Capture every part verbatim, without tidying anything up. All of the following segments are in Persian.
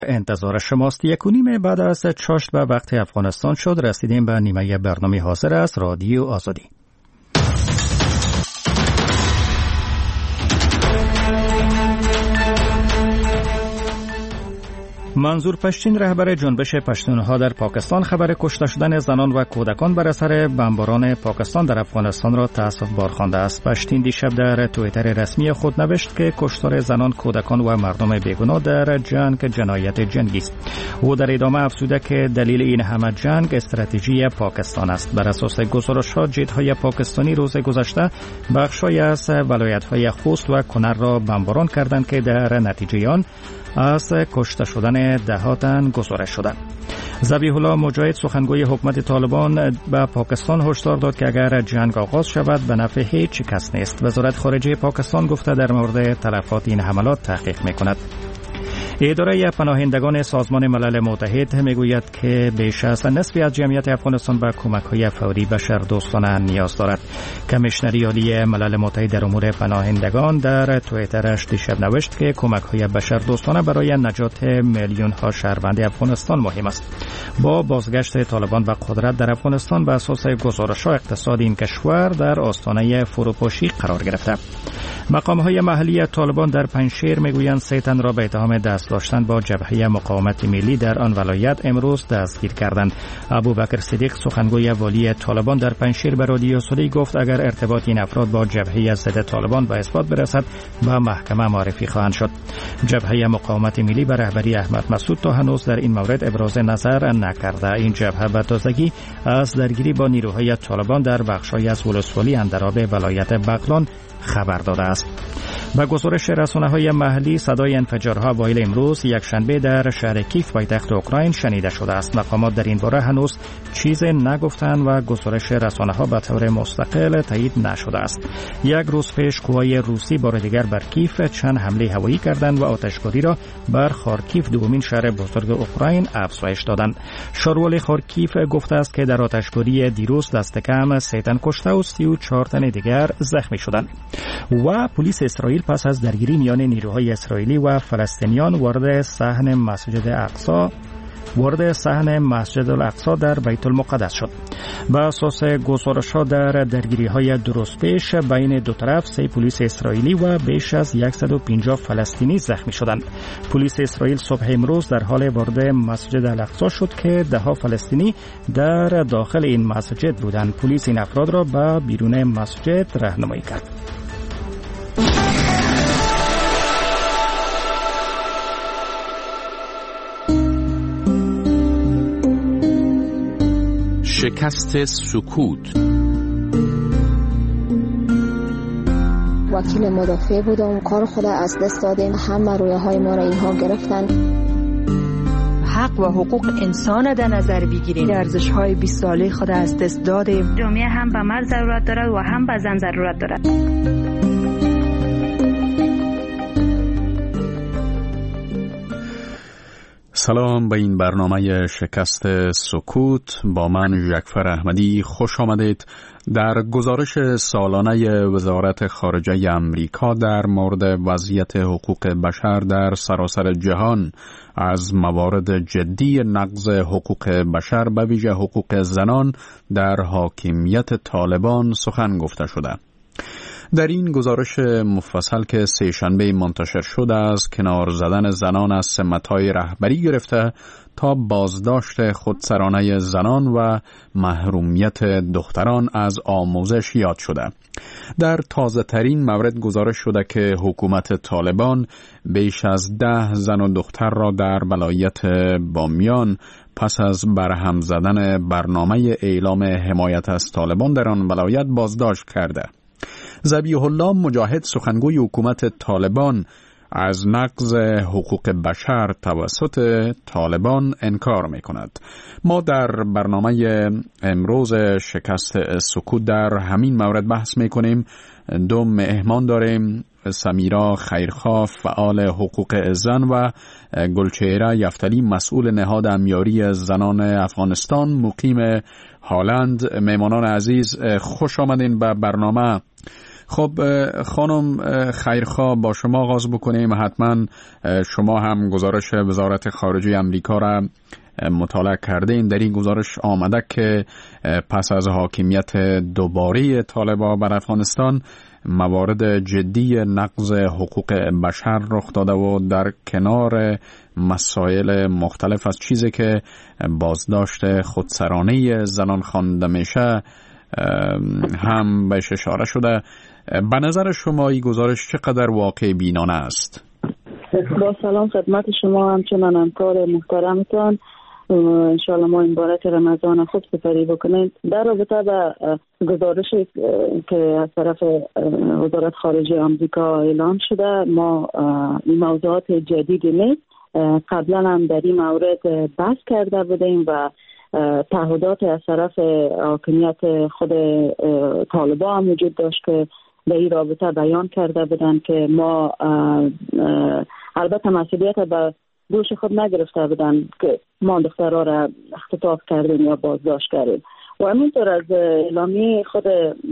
انتظار شماست. یک و نیم بعد از چاشت به وقت افغانستان شد. رسیدیم به نیمه برنامه حاضر است رادیو آزادی. منظور پشتین رهبر جنبش پشتونها در پاکستان خبر کشته شدن زنان و کودکان بر اثر بمباران پاکستان در افغانستان را تأسف بار خوانده است. پشتین دیشب در توییتر رسمی خود نوشت که کشتار زنان، کودکان و مردم بیگناه در جنگ جنایت جنگی است. او در ادامه افزوده که دلیل این همه جنگ استراتژی پاکستان است. بر اساس گزارش‌ها جت‌های پاکستانی روز گذشته بخش‌هایی از ولایت‌های خوست و کنر را بمباران کردند که در نتیجه آن از کشته شدن ده تن گزارش شده. ذبیح الله مجاهد سخنگوی حکومت طالبان به پاکستان هشدار داد که اگر جنگ آغاز شود به نفع هیچ کس نیست. وزارت خارجه پاکستان گفته در مورد تلفات این حملات تحقیق می‌کند. اداره پناهندگان سازمان ملل متحد میگوید که بیش از نصف از جمعیت افغانستان به کمک‌های فوری بشردوستانه نیاز دارد. کمیشنری عالی ملل متحد در امور پناهندگان در توییترش دیشب نوشت که کمک‌های بشردوستانه برای نجات میلیون‌ها شهروند افغانستان مهم است. با بازگشت طالبان به قدرت در افغانستان به اساس گزارش‌ها اقتصاد این کشور در آستانه فروپاشی قرار گرفته. مقام‌های محلی طالبان در پنجشیر میگویند سه تن را به اتهام دست داشتن با جبهه مقاومت ملی در آن ولایت امروز دستگیر کردند. ابوبکر صدیق سخنگوی والی طالبان در پنجشیر به رادیو آزادی گفت اگر ارتباط این افراد با جبهه ضد طالبان به اثبات برسد به محکمه معرفی خواهند شد. جبهه مقاومت ملی به رهبری احمد مسعود تا هنوز در این مورد ابراز نظر نکرده. این جبهه به تازگی از درگیری با نیروهای طالبان در بخش‌های از ولسوالی اندراب ولایت بغلان خبر داده است. با گزارش رسانه‌های محلی صدای انفجارها اوایل امروز یک شنبه در شهر کیف پایتخت اوکراین شنیده شده است. مقامات در این باره هنوز چیزی نگفتند و گزارش رسانه‌ها به طور مستقل تایید نشده است. یک روز پیش قوای روسی بار دیگر بر کیف چند حمله هوایی کردند و آتشباری را بر خارکیف دومین شهر بزرگ اوکراین افزایش دادند. شارول خارکیف گفته است که در آتشباری دیروز دست کم سه تن کشته و سی و چهار تن دیگر زخمی شدند. و پلیس اسرائیل پس از درگیری میان نیروهای اسرائیلی و فلسطینیان وارد صحن مسجد اقصی وارد صحن مسجد الاقصی در بیت المقدس شد. بر اساس گزارش‌ها در درگیری‌های درست پیش بین دو طرف سه پلیس اسرائیلی و بیش از صد و پنجاه فلسطینی زخمی شدند. پلیس اسرائیل صبح امروز در حال وارد مسجد الاقصی شد که ده ها فلسطینی در داخل این مسجد بودند. پلیس این افراد را به بیرون مسجد راهنمایی کرد. شکست سکوت. وکیل مدافع بودم، کار خود از دست دادیم، همه رویه های ما را اینها گرفتن. حق و حقوق انسان در نظر بگیریم. ارزش های بیست ساله خود از دست دادیم. جامعه هم به مرد ضرورت دارد و هم به زن ضرورت دارد. سلام به این برنامه شکست سکوت. با من ژکفر احمدی خوش آمدید. در گزارش سالانه وزارت خارجه امریکا در مورد وضعیت حقوق بشر در سراسر جهان از موارد جدی نقض حقوق بشر به ویژه حقوق زنان در حاکمیت طالبان سخن گفته شده. در این گزارش مفصل که سه شنبه منتشر شده از کنار زدن زنان از سمت‌های رهبری گرفته تا بازداشت خودسرانه زنان و محرومیت دختران از آموزش یاد شده. در تازه ترین مورد گزارش شده که حکومت طالبان بیش از ده زن و دختر را در ولایت بامیان پس از برهم زدن برنامه اعلام حمایت از طالبان در آن ولایت بازداشت کرده. ذبیح الله مجاهد سخنگوی حکومت طالبان از نقض حقوق بشر توسط طالبان انکار می کند. ما در برنامه امروز شکست سکوت در همین مورد بحث می کنیم. دو مهمان داریم، سمیرا خیرخواه فعال حقوق زن و گلچهره یفتلی مسئول نهاد امیاری زنان افغانستان مقیم هالند. مهمانان عزیز خوش آمدین به برنامه. خب خانم خیرخواه، با شما آغاز بکنیم. حتما شما هم گزارش وزارت خارجه امریکا را مطالعه کردین. در این گزارش آمده که پس از حاکمیت دوباره طالبان بر افغانستان موارد جدی نقض حقوق بشر رخ داده و در کنار مسائل مختلف از چیزی که بازداشت خودسرانه زنان خوانده میشه هم بهش اشاره شده. به نظر شما این گزارش چقدر واقع بینانه است؟ با سلام خدمت شما، همچنان همکار محترمتان. انشاءالله ما این بارت رمضان خوب سپری بکنید. در رابطه با گزارشی که از طرف وزارت خارجه آمریکا اعلان شده، ما این موضوعات جدیدی نیست. قبلا هم در این مورد بحث کرده بودیم و تعهدات از طرف حاکمیت خود طالبان هم وجود داشت که در این رابطه بیان کرده بودن که ما البته مسئولیت به دوش خود نگرفته بودن که ما دخترها را اختطاف کردیم یا بازداشت کردیم. و همینطور از اعلامیه خود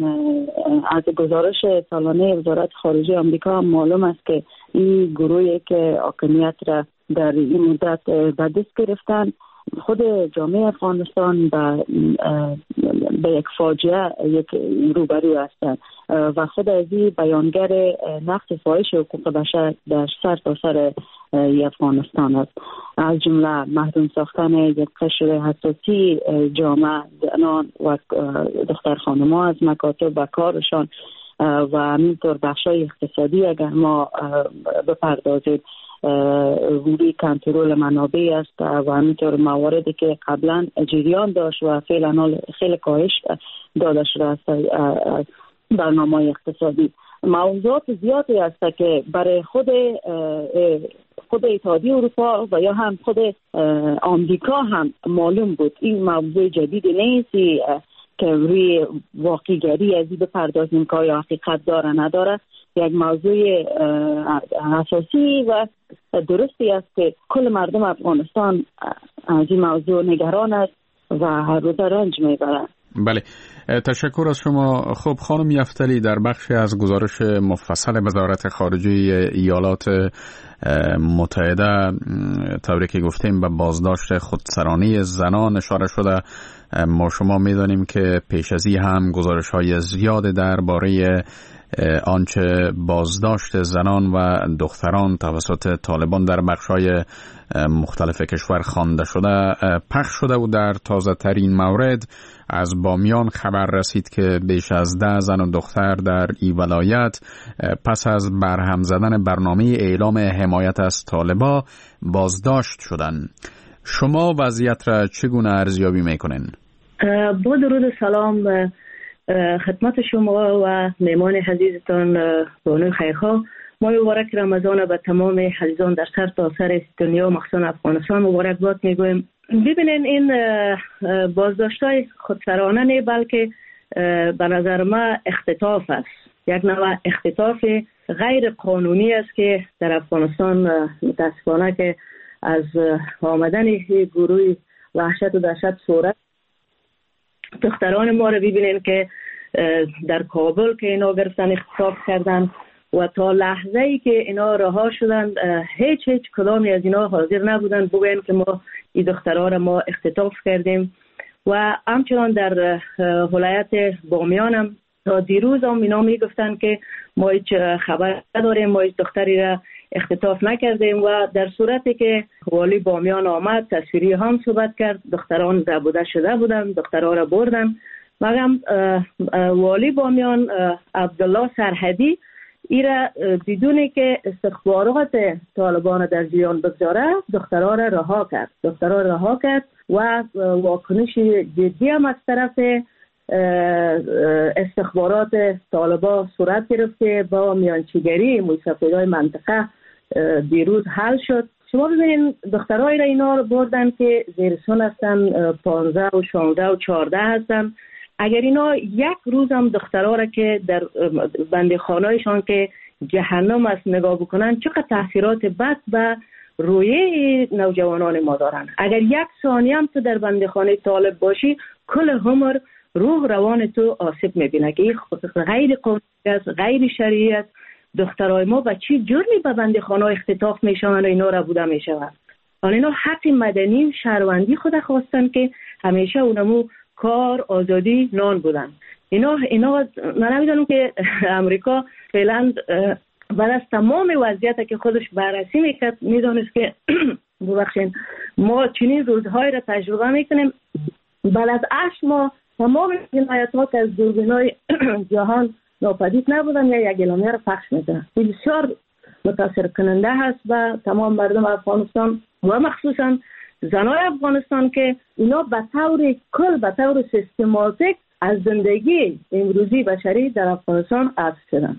از گزارش سالانه وزارت خارجه آمریکا معلوم است که این گروهی که حاکمیت را در این مدت به دست گرفتن، خود جامعه افغانستان به به یک فاجعه یک روبرو هستند و خود از این بیانگر نقض فاحش حقوق بشر در سر تا سر افغانستان است، از جمله محروم ساختن یک قشر حساسی جامعه، زنان و دختر خانم‌ها از مکاتب و کارشان و همینطور بخشای اقتصادی اگر ما بپردازیم وری کنترل منابع است و همینطور مواردی که قبلا جریان داشت و فعلا خیلی کاهش داده شده است برنامه اقتصادی. موضوعات زیادی است که برای خود خود اتحادیه اروپا و یا هم خود آمریکا هم معلوم بود این موضوع جدید نیست که روی واقعیگری از این بپردازیم که آیا حقیقت داره نداره. یک موضوع اساسی و درستی است که کل مردم افغانستان از این موضوع نگران است و هر روز رنج میبرند. بله، تشکر از شما. خب خانم یفتلی، در بخشی از گزارش مفصل وزارت خارجه ایالات متحده طوری که گفتیم به بازداشت خودسرانه زنان اشاره شده. ما شما میدانیم که پیش از این هم گزارش های زیاد درباره آنچه بازداشت زنان و دختران توسط طالبان در بخش‌های مختلف کشور خوانده شده پخش شده و در تازه ترین مورد از بامیان خبر رسید که بیش از ده زن و دختر در این ولایت پس از برهم زدن برنامه اعلام حمایت از طالبان بازداشت شدند. شما وضعیت را چگونه ارزیابی میکنین؟ با درود سلام خدمت شما و مهمان عزیزتان بانو خیرخواه. ما مبارک رمضان به تمام عزیزان در سر تا سر دنیا مخصوصا افغانستان مبارک باد میگویم. ببینین این بازداشت‌های خودسرانه نه بلکه به نظر من اختطاف است، یک نوع اختطاف غیر قانونی است که در افغانستان متاسفانه که از آمدن گروه وحشت و دهشت صورت دختران ما رو ببینین که در کابل که اینا گرفتن اختطاف کردن و تا لحظه ای که اینا رها شدن هیچ هیچ کدامی از اینا حاضر نبودن بگوین که ما این دخترها را ما اختطاف کردیم. و همچنان در ولایت بامیان هم تا دیروز هم اینا میگفتن که ما هیچ خبر نداریم، ما هیچ دختری را اختطاف نکردیم. و در صورتی که والی بامیان آمد تصویری هم صحبت کرد، دختران ربوده شده بودن، دخترها را بردن. مگم والی بامیان عبدالله سرحدی ایره بدونی که استخبارات طالبان در جریان بگذاره دخترها را رها کرد دخترها را رها کرد و واکنش جدی هم از طرف استخبارات طالبان صورت گرفت که با میانچیگری موسیقی‌های منطقه دیروز حل شد. شما ببینید دخترهایی را اینا رو بردن که زیر سن هستن، پانزده و شانزده و چهارده هستن. اگر اینا یک روز هم دخترها را که در بندیخانه‌شان که جهنم است نگاه بکنن چقدر تاثیرات بد به روی نوجوانان ما دارن. اگر یک ثانیه هم تو در بندیخانه طالب باشی کل عمر روح روان تو آسیب میبینه که این غیر قانونی است، غیر شرعی است. دخترای ما به چی جرمی به بندیخانه اختطاف میشوند و اینا را بوده میشوند. حالا اینا حق مدنی شهروندی خود خواستن که همیشه اونمو کار، آزادی، نان بودن. اینا اینا من نمیدونم که امریکا فعلا بعد از تمام وضعیتی که خودش بررسی میکرد میدونست که ببخشید ما چنین روزهای را تجربه میکنیم. بعد از هشت ماه تمام جنایت‌ها که از دوربین‌های جهان ناپدید نبودن یا یک اعلامیه را پخش میکنن. بسیار متاثر کننده هست و تمام مردم افغانستان و مخصوصا زنای افغانستان که اینا به طور کل به طور سیستماتیک از زندگی امروزی بشری در افغانستان حذف شدن.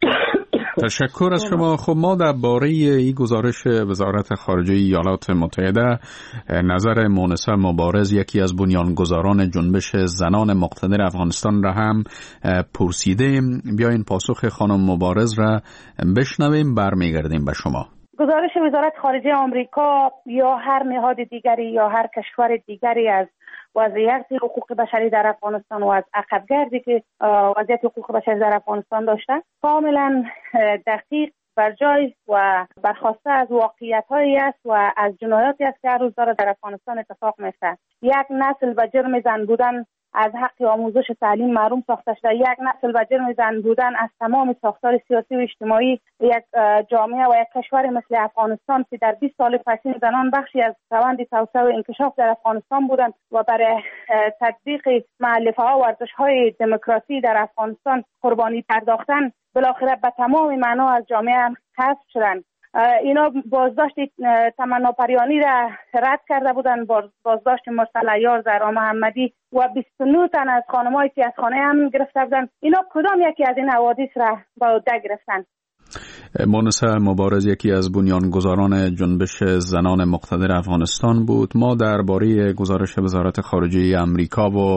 تشکر از شما. خب ما درباره این گزارش وزارت خارجه ایالات متحده نظر مونس مبارز، یکی از بنیانگذاران جنبش زنان مقتدر افغانستان را هم پرسیدیم. بیاین پاسخ خانم مبارز را بشنویم، برمیگردیم به شما. گزارش وزارت خارجه آمریکا یا هر نهاد دیگری یا هر کشور دیگری از وضعیت حقوق بشری در افغانستان و از عقبگردی که وضعیت حقوق بشری در افغانستان داشته کاملا دقیق بر جای و برخواسته از واقعیت‌هایی است و از جنایاتی است که هر روز داره در افغانستان اتفاق میفته. یک نسل به جرم زن بودن از حق آموزش تعلیم محروم ساخته شده، یک نسل به جرم زن بودن از تمام ساختار سیاسی و اجتماعی یک جامعه و یک کشور مثل افغانستان که در بیست سال پسین زنان بخشی از روند توسعه و انکشاف در افغانستان بودند و برای تطبیق مؤلفه‌ها و ارزش‌های دموکراسی در افغانستان قربانی پرداختن، بالاخره به تمام معنا از جامعه حذف شدند. اینا بازداشت تمنا پریانی را رد کرده بودند، بازداشت مرسل عیار، زهرا محمدی و بیست و نه تن از خانم‌های سیاستخانه هم گرفته بودند. اینا کدام یکی از این حوادث را به عهده گرفتند؟ مونس مبارز یکی از بنیانگذاران جنبش زنان مقتدر افغانستان بود. ما درباره گزارش وزارت خارجه امریکا و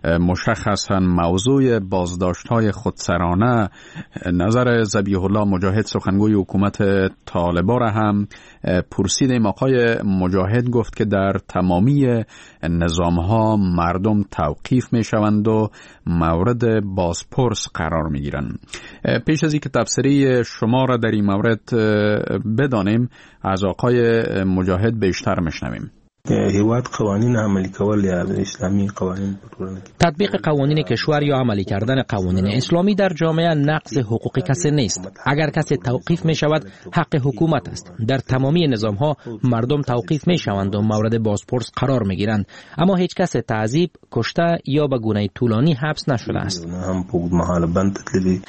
مشخصاً موضوع بازداشت‌های خودسرانه نظر ذبیح الله مجاهد سخنگوی حکومت طالبان را هم پرسیدیم. آقای مجاهد گفت که در تمامی نظام‌ها مردم توقیف می‌شوند و مورد بازپرس قرار می‌گیرند. پیش از اینکه تفسیری شما را در این مورد بدانیم، از آقای مجاهد بیشتر مشنویم. هیواد قوانین عملی کول یا اسلامی قوانین تطبیق قوانین کشور یا عملی کردن قوانین اسلامی در جامعه نقض حقوق کسی نیست. اگر کسی توقیف می شود حق حکومت است. در تمامی نظام ها مردم توقیف می شوند و مورد بازپرس قرار می گیرند، اما هیچ کس تعذیب، کشته یا به گونه طولانی حبس نشده است. هم بود محال بند تدلیلی.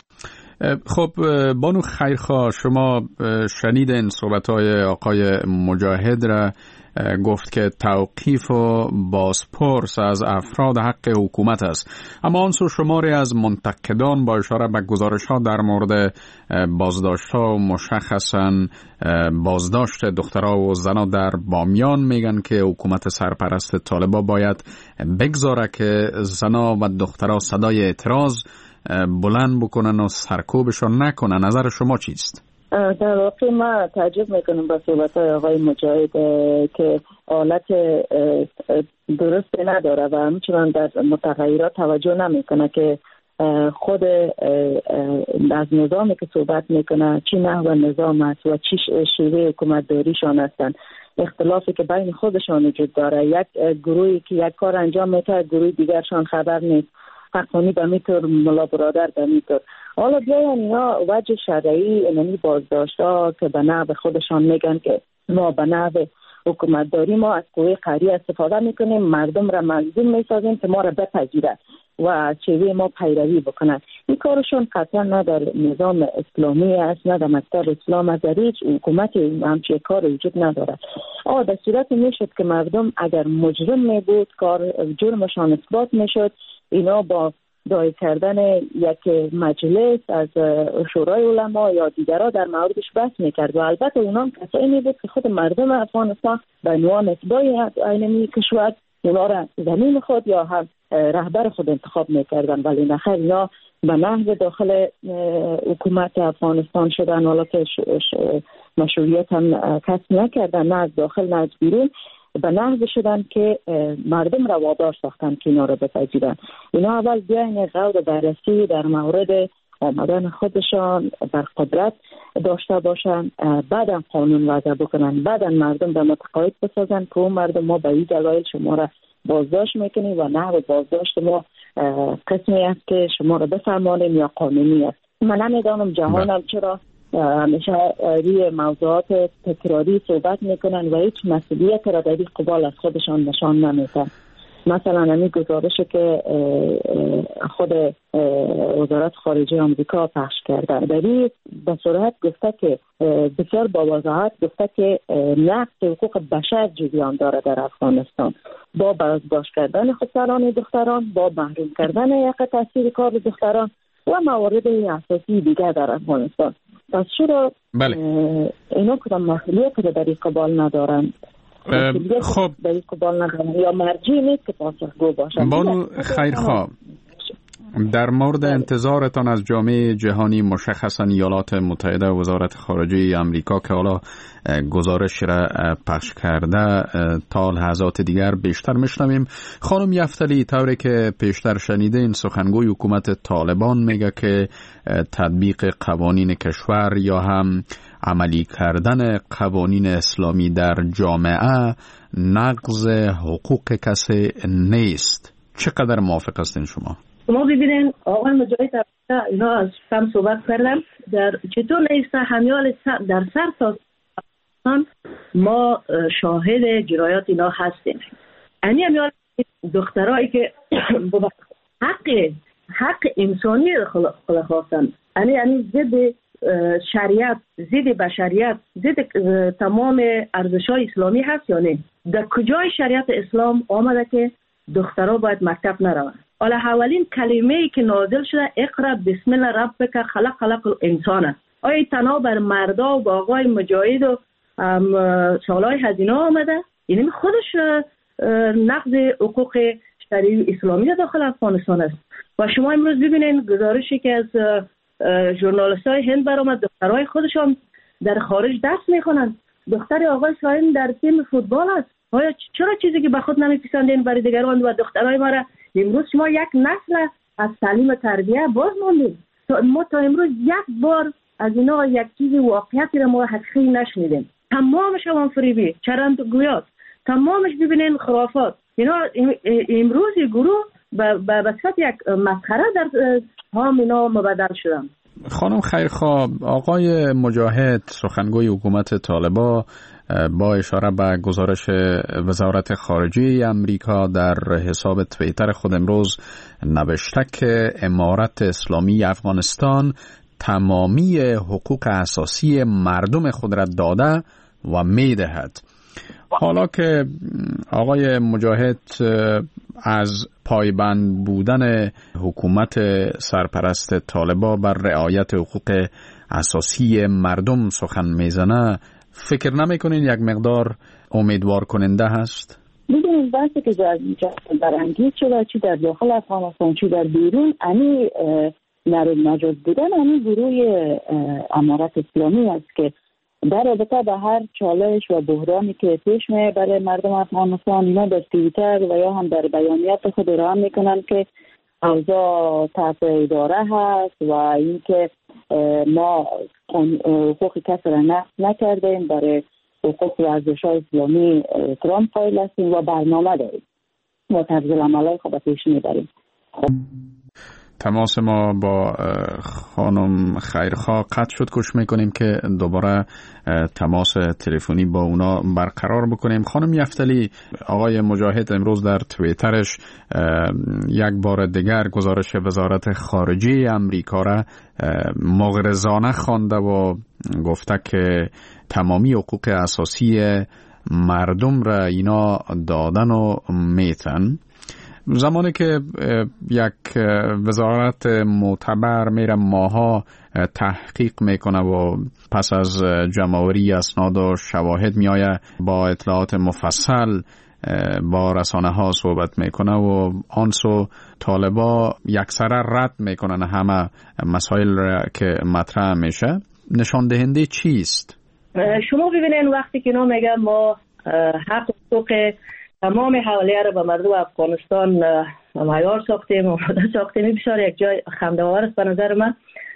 خب بانو خیرخواه، شما شنیدین صحبت‌های آقای مجاهد را، گفت که توقیف و بازپرس از افراد حق حکومت است، اما آن سو شماری از منتقدان با اشاره به گزارش‌ها در مورد بازداشت‌ها و مشخصاً بازداشت دخترها و زنها در بامیان میگن که حکومت سرپرست طالبان باید بگذاره که زنها و دخترها صدای اعتراض بلند بکنن و سرکوبشون نکنن. نظر شما چیست؟ در واقع ما تعجب میکنم با صحبت‌های آقای مجاهد که حالت درست نداره و همچنان در متغیرات توجه نمیکنه که خود از نظامی که صحبت میکنه چی نحو نظام است و چی شیوه حکومتداریشان هستند. اختلافی که بین خودشان وجود داره، یک گروهی که یک کار انجام میده گروه دیگرشان خبر نیست، حقانی به میتور ملا برادر به میتور. حالا بیاین اینا وجه شرعی اینمی بازداشت ها که به نحو خودشان میگن که ما به نحو حکومتداری ما از قوه قهری استفاده میکنیم، مردم را مجبور میسازیم که ما را بپذیرند و چیزی ما پیروی بکنند. این کارشون قطعا نه در نظام اسلامی است، نه در مکتب اسلام است، در هیچ حکومت همچین کار وجود ندارد. آه در صورت میشد که مردم اگر مجرم می بود کار جرمشان اثبات میشد، اینا با دای کردن یک مجلس از شورای علما یا دیگرها در موردش بحث میکرد و البته اونام کسایی می بود که خود مردم افغانستان به عنوان اتباع اینمی کشور اونا را زمین خود یا هم رهبر خود انتخاب میکردن، ولی نخیر اینا به نحو داخل حکومت افغانستان شدن، حالا که مشروعیت هم کسب نکردن، نه از داخل نه از بیرون. به نحو شدن که مردم را وادار ساختن که اینا را بپذیرن. اینا اول بیاین غور بررسی در مورد آمدن خودشان بر قدرت داشته باشن، بعدم قانون وضع بکنن، بعدم مردم را متقاعد بسازن که اون مردم ما به این دلایل شما را بازداشت میکنیم و نحو بازداشت ما قسمی است که شما را بفرمانیم یا قانونی است. من نمیدانم جهانم چرا همیشه روی موضوعات تکراری صحبت میکنن و هیچ مسئولیت را در این قبال از خودشان نشان نمیدن. مثلا همین گزارشی که خود وزارت خارجه آمریکا پخش کرده در این به صورت گفته که بسیار با وضاحت گفته که نقض حقوق بشر جریان داره در افغانستان، با بازداشت کردن خسران دختران، با محروم کردن یک تاثیر کار دختران و موارد اساسی دیگر در افغانستان. پس چرا بله. اینا کدام مسئولیت رو در این قبال ندارن؟ خب در این قبال ندارن یا مرجعی نیست که پاسخگو باشن؟ بانو خیرخواه، در مورد انتظارتان از جامعه جهانی، مشخصا ایالات متحده و وزارت خارجه امریکا که حالا گزارش را پخش کرده، تا لحظات دیگر بیشتر میشنویم. خانم یفتلی، طوری که پیشتر شنیدین، سخنگوی حکومت طالبان میگه که تطبیق قوانین کشور یا هم عملی کردن قوانین اسلامی در جامعه نقض حقوق کسی نیست. چقدر موافق هستین شما؟ شما ببینین آقای مجاهد اینا از کم صحبت کردم، در چطور نیست همیال در سر تا ما شاهد جرایات اینا هستیم. یعنی همیال دخترایی که حق حق انسانی خلق خواستن، یعنی یعنی ضد شریعت، ضد بشریت، ضد تمام ارزش‌های اسلامی هست یا نه؟ در کجای شریعت اسلام آمده که دخترها باید مکتب نروند؟ حالا اولین کلمه‌ای که نازل شده اقرا بسم الله ربک خلق خلق الانسان، آیا تنها بر مردا و با آقای مجاهد و سالهای هزینه آمده؟ یعنی خودش نقض حقوق شرعی اسلامی داخل افغانستان است. و شما امروز ببینید گزارشی که از ژورنالیست‌های هند برآمد، دخترای خودشان در خارج درس میخونن. دختر آقای سایم در تیم فوتبال است. آیا چرا چیزی که به خود نمیپسندین برای دیگران و دخترای ما را امروز شما یک نسل از تعلیم تربیه باز موندیم؟ ما تا امروز یک بار از اینا یک چیز واقعیتی را ما حقیقی نشنیدیم. تمامش هم فریبی، چرند گویات، تمامش ببینین خرافات. اینا امروز گروه به بسیط یک مسخره در هم اینا مبدل شدن. خانم خیرخواه، آقای مجاهد سخنگوی حکومت طالبان با اشاره به گزارش وزارت خارجه امریکا در حساب توییتر خود امروز نوشته که امارت اسلامی افغانستان تمامی حقوق اساسی مردم خود را داده و میدهد. حالا که آقای مجاهد از پایبند بودن حکومت سرپرست طالبان بر رعایت حقوق اساسی مردم سخن میزنه، فکر نمیکنین یک مقدار امیدوار کننده هست؟ ببینید بحثی که برانگیز شده چی در داخل افغانستان چی در بیرون، یعنی نرم نجات بودن یعنی گروه امارت اسلامی است که در رابطه به هر چالش و بحرانی که پیش میاد برای مردم افغانستان، اینا در توییتر و یا هم در بیانیات خود اعلام میکنن که اوضاع تحت اداره هست و اینکه ما حقوق کسی را نقض نکردیم، برای حقوق و ارزش‌های اسلامی احترام قائل هستیم و برنامه داریم و طرز عملای خود پیش میبریم. خب تماس ما با خانم خیرخواه قطع شد. کوشش میکنیم که دوباره تماس تلفنی با اونا برقرار بکنیم. خانم یفتلی، آقای مجاهد امروز در توییترش یک بار دیگر گزارش وزارت خارجه امریکا را مغرضانه خوانده و گفته که تمامی حقوق اساسی مردم را اینا دادن و میتن. زمانی که یک وزارت معتبر میره ماها تحقیق میکنه و پس از جمع‌آوری اسناد و شواهد میآید با اطلاعات مفصل با رسانه ها صحبت میکنه و آنسو طالبا یکسره رد میکنن همه مسائل که مطرح میشه، نشان دهنده چیست؟ شما ببینین وقتی که اینا میگن ما حق حقوق تمام حوالیه را به مردم افغانستان معیار ساختیم و ساختیم. بسیار یک جای خنده‌آور است به نظر من.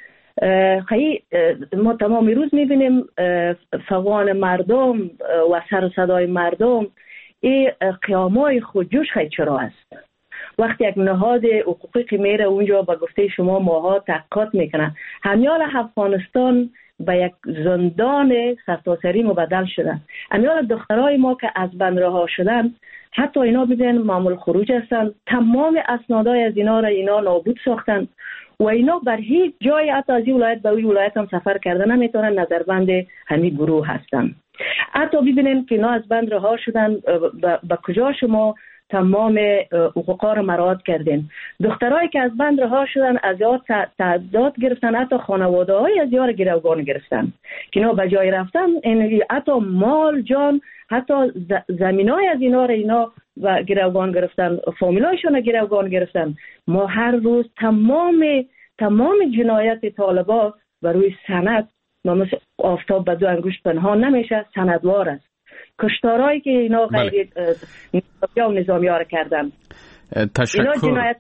خیلی ما تمام روز میبینیم فغان مردم و سر و صدای مردم. این قیامای خودجوش خیلی چرا است. وقتی یک نهاد حقوقی که میره اونجا به گفته شما ماها تحقیقات میکنن، همیال افغانستان به یک زندان سرتاسری مبدل شدن. همیال دخترای ما که از بند رها شدن، حتی اینا ببین معمول خروج هستن، تمام اسنادای از اینا را اینا نابود ساختن و اینا بر هیچ جای حتی از این ولایت به اون ولایت هم سفر کردن نمیتونن، نظربند همین گروه هستن. حتی ببینیم که اینا از بند رها شدن، به کجا شما تمام حقوقا رو مراعات کردین. دخترایی که از بند رها شدن از یاد تعداد گرفتن، حتی خانواده های از یاد گروگان گرفتن که اینا به جای رفتن، حتی مال جان، حتی زمین های از اینا رو اینا و گروگان گرفتن، فامیلایشون رو گروگان گرفتن. ما هر روز تمام تمام جنایت طالبا بر روی سند، ما مثل آفتاب به دو انگشت پنهان نمیشه، سندوار است. کشتارهایی که اینا غیر نظامی و نظامی ها کردن، تشکر. اینا جنایت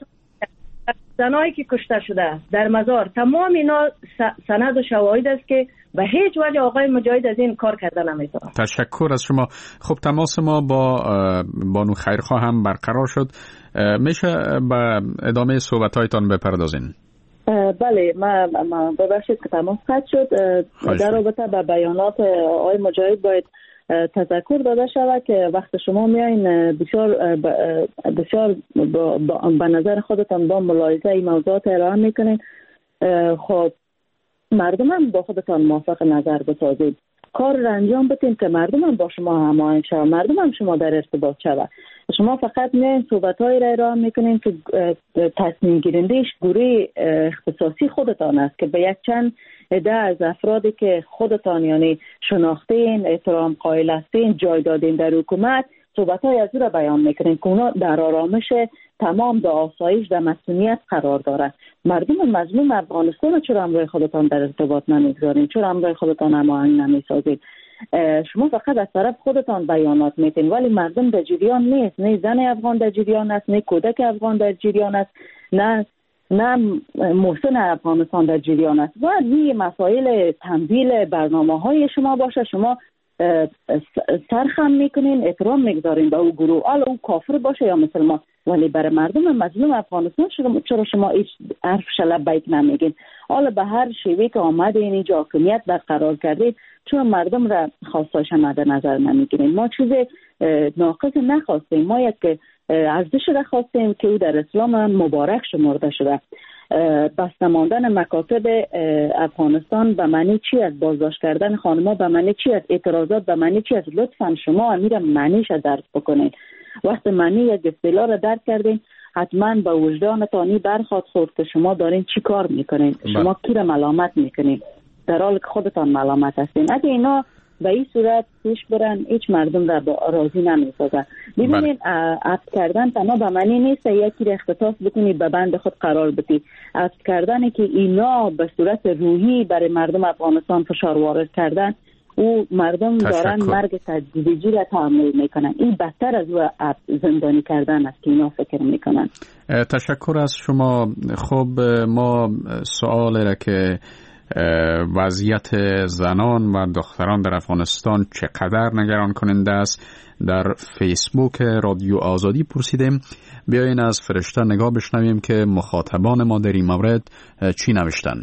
زنایی که کشته شده در مزار، تمام اینا سند و شواهد است که به هیچ وجه آقای مجاهد از این کار کردن نمیتونه. تشکر از شما. خب تماس ما با بانو خیرخواه هم برقرار شد. میشه به ادامه صحبت‌هایتان بپردازین؟ بله، ما ما ببخشید که تماس قطع شد. در رابطه با بیانات آقای مجاهد باید تذکر داده شود که وقت شما میایین بسیار بسیار به نظر خودتان با ملاحظه این موضوعات ارائه میکنین. خب مردم هم با خودتان موافق نظر بسازید، کار را انجام بدین که مردم هم با شما هماهنگ شود، مردم هم شما در ارتباط شود. شما فقط میایین صحبت‌هایی را ارائه میکنین که تصمیم گیرنده‌اش گروه اختصاصی خودتان است که به یک چند عده از افرادی که خودتان یعنی شناختین، احترام قائل هستین، جای دادین در حکومت، صحبت‌های از او را بیان میکنین که اونا در آرامش تمام در آسایش در مسئولیت قرار دارد. مردم مظلوم افغانستان چرا همراه خودتان در ارتباط نمیگذارین؟ چرا همراه خودتان هماهنگ نمیسازید؟ شما فقط از طرف خودتان بیانات میتین ولی مردم در جریان نیست. نه زن افغان در جریان است، نه کودک افغان در جریان است، نه نه محسن افغانستان در جریان است. و این مسائل تنزیل برنامه های شما باشه، شما سرخم میکنین، احترام میگذارین به او گروه، حالا او کافر باشه یا مسلمان، ولی برای مردم مظلوم افغانستان چرا شما هیچ حرف شلبیک نمیگین؟ حالا به هر شیوه که آمده اینجا حاکمیت برقرار کردید، چون مردم را خواستاش هم در نظر نمیگیرین. ما چیز ناقص نخواستیم، ما یک ارزش را خواستیم که او در اسلام مبارک شمرده شده. بسته ماندن مکاتب افغانستان به معنی چی است؟ بازداشت کردن خانم‌ها به معنی چی است؟ اعتراضات به معنی چی است؟ لطفاً شما امیر معنیش درک بکنید. وقتی معنی یک اصطلاح را درک کردین، حتما به وجدانتانی برخواد خورد که شما دارین چی کار میکنین، شما کی را ملامت میکنین در حالی که خودتان ملامت هستین. اگه اینا به این صورت پیش برن، هیچ مردم را راضی نمیسازه. ببینید عفو کردن تنها به معنی نیست یکی را اختصاص بکنید به بند خود قرار بدید. عفو کردنی که اینا به صورت روحی برای مردم افغانستان فشار وارد کردن، او مردم دارن مرگ تدریجی را تحمل میکنن. این بدتر از او زندانی کردن است که اینا فکر میکنن. تشکر از شما. خب ما سوال را که وضعیت زنان و دختران در افغانستان چقدر نگران کننده است در فیسبوک رادیو آزادی پرسیدیم. بیاین از فرشته نگاه بشنویم که مخاطبان ما در این مورد چی نوشتن.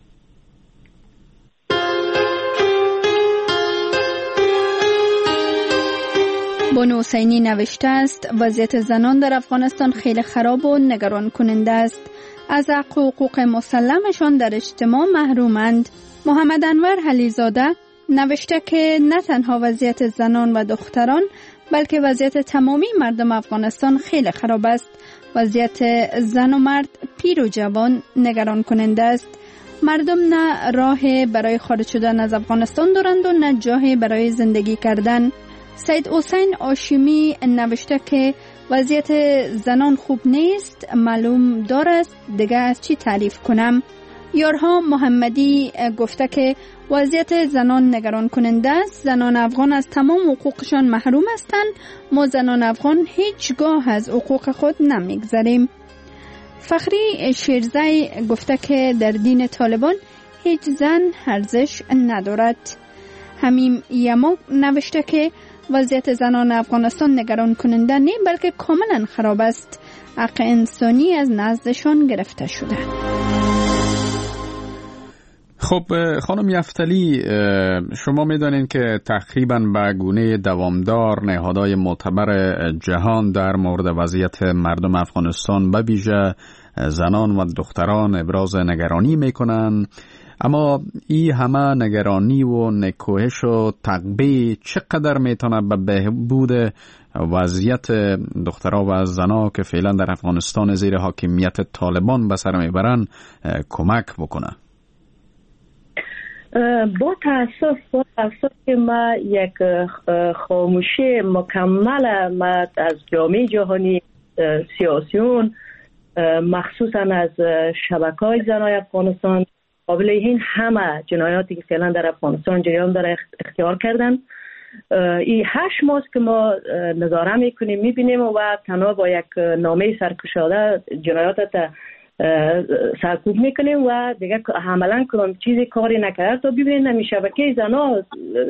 بانو حسینی نوشته است وضعیت زنان در افغانستان خیلی خراب و نگران کننده است. از حق و حقوق مسلمشان در اجتماع محرومند. محمد انور علیزاده نوشته که نه تنها وضعیت زنان و دختران بلکه وضعیت تمامی مردم افغانستان خیلی خراب است. وضعیت زن و مرد، پیر و جوان نگران کننده است. مردم نه راه برای خارج شدن از افغانستان دارند و نه جای برای زندگی کردن. سید حسین آشیمی نوشته که وضعیت زنان خوب نیست، معلوم دارد دیگه از چی تعریف کنم. یارها محمدی گفته که وضعیت زنان نگران کننده است. زنان افغان از تمام حقوقشان محروم هستند. ما زنان افغان هیچگاه از حقوق خود نمیگذریم. فخری شیرزی گفته که در دین طالبان هیچ زن ارزش ندارد. همیم یما نوشته که وضعیت زنان افغانستان نگران کننده نه بلکه کاملا خراب است. حق انسانی از نزدشان گرفته شده. خب خانم یفتلی، شما میدانید که تقریبا به گونه دوامدار نهادهای معتبر جهان در مورد وضعیت مردم افغانستان به ویژه زنان و دختران ابراز نگرانی میکنن، اما این همه نگرانی و نکوهش و تقبیه چقدر میتونه به بهبود وضعیت دخترها و زنها که فعلا در افغانستان زیر حاکمیت طالبان به سر میبرن کمک بکنه؟ با تاسف با تاسف که ما یک خاموشی مکمل ما از جامعه جهانی سیاسیون مخصوصا از شبکه‌های زنای افغانستان قابل این همه جنایاتی که فعلا در افغانستان جریان داره اختیار کردن. این هشت ماه که ما نظاره میکنیم میبینیم و تنها با یک نامه سرکشاده جنایات سرکوب میکنیم و دیگه عملا کدام چیزی کاری نکرد تا ببینید نمی شبکه زنا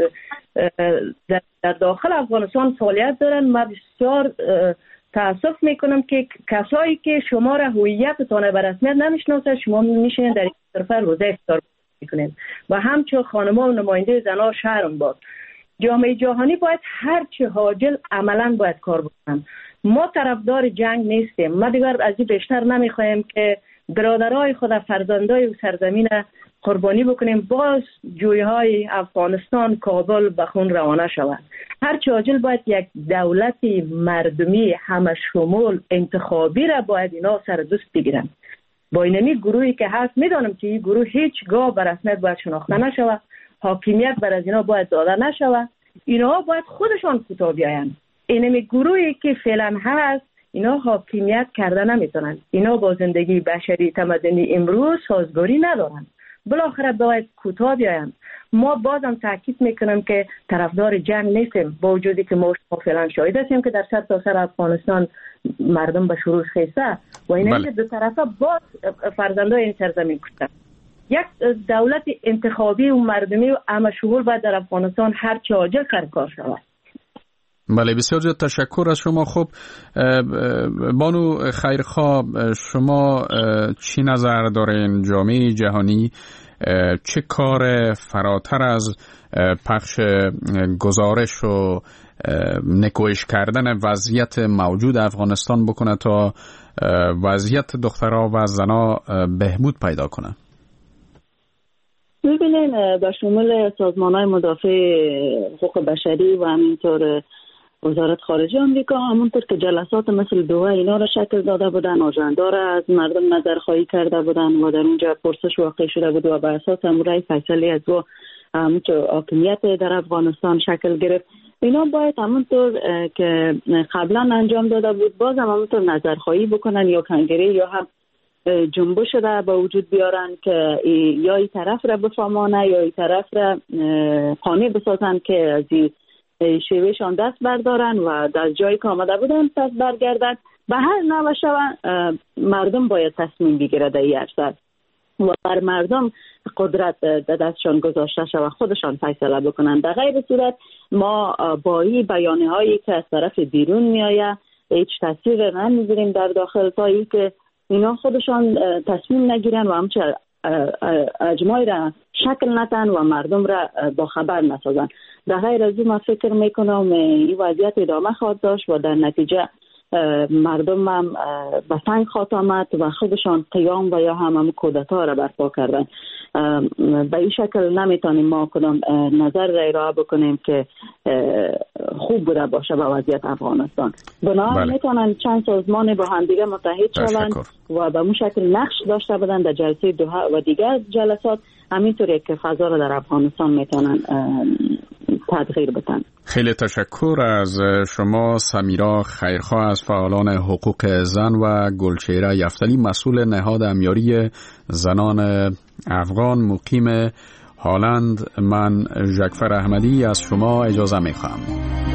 در داخل افغانستان فعالیت دارن. ما بسیار تاسف میکنم که کسایی که شما را هویتتان به رسمیت نمیشناسه شما میشینید در این طرف روزه افطار میکنید و همچون خانم‌ها و نماینده زنا شرم باد. جامعه جهانی باید هر چه حاجل عملا باید کار بکنن. ما طرفدار جنگ نیستیم. ما دیگر از این بیشتر نمیخوایم که برادرای خود فرزندای و سرزمین قربانی بکنیم باز جویهای افغانستان کابل به خون روانه شود. هر چه عاجل باید یک دولتی مردمی همه شمول انتخابی را باید اینا سر دوست بگیرن. با اینمی گروهی که هست میدانم که این گروه هیچگاه به رسمیت باید شناخته نشود، حاکمیت بر از اینا باید داده نشود، اینا باید خودشان کوتاه بیاین. اینمی گروهی که فعلا هست اینا حاکمیت کرده نمیتونن، اینا با زندگی بشری تمدنی امروز سازگاری ندارن، بالاخره باید کوتاه بیاین. ما بازم تاکید میکنم که طرفدار جنگ نیستیم، با وجودی که ما فعلا شاهد هستیم که در سر تا سر افغانستان مردم به شروع خیسته و اینا که دو طرفه باز فرزندای این سرزمین کشتن. یک دولت انتخابی و مردمی و همه شمول باید در افغانستان هر چه عاجل سرکار شود. بله، بسیار زیاد تشکر از شما. خب بانو خیرخواه، شما چی نظر دارین؟ جامعه جهانی چه کار فراتر از پخش گزارش و نکوهش کردن وضعیت موجود افغانستان بکنه تا وضعیت دخترها و زنها بهبود پیدا کنه؟ ببینین به شمول سازمان‌های مدافع حقوق بشری و همینطور وزارت خارجه آمریکا همونطور که جلسات مثل دوحه اینا را شکل داده بودن، آژاندا را از مردم نظرخواهی کرده بودن و در اونجا پرسش واقع شده بود و بر اساس امورای فیصله از او همونطور حاکمیت در افغانستان شکل گرفت. اینا باید همونطور که قبلا انجام داده بود باز هم همونطور نظرخواهی بکنن یا کنگره یا هم جنبش را به وجود بیارن که یا این طرف را بفهمانه یا این طرف را قانع بسازن که از این شیوهشان دست بردارن و از جایی که آمده بودن پس برگردن. به هر نوع شوند مردم باید تصمیم بگیره در این عرصه و بر مردم قدرت در دستشان گذاشته شود خودشان فیصله بکنن. در غیر صورت ما با این بیانیه هایی که از طرف بیرون می آید هیچ تاثیر نمیذاریم در داخل تا ای که اینا خودشان تصمیم نگیرن و همچنین اجماعی را شکل ندن و مردم را با خبر نسازن. در غیر از این ما فکر میکنم این وضعیت ادامه خواهد داشت و در نتیجه مردم هم به سنگ خواهد آمد و خودشان قیام و یا هم هم کودتا را برپا کردن. به این شکل نمیتونیم ما کدام نظر را ارائه بکنیم که خوب بوده باشه به وضعیت افغانستان. بنابراین بله. میتونن چند سازمان با هم دیگه متحد شوند و به اون شکل نقش داشته بدن در جلسه دوحه و دیگر جلسات، همینطوری که فضا را در افغانستان میتونن تغییر بدن. خیلی تشکر از شما سمیرا خیرخواه از فعالان حقوق زن و گلچهره یفتلی مسئول نهاد امیاری زنان افغان مقیم هالند. من ژکفر احمدی از شما اجازه میخوام.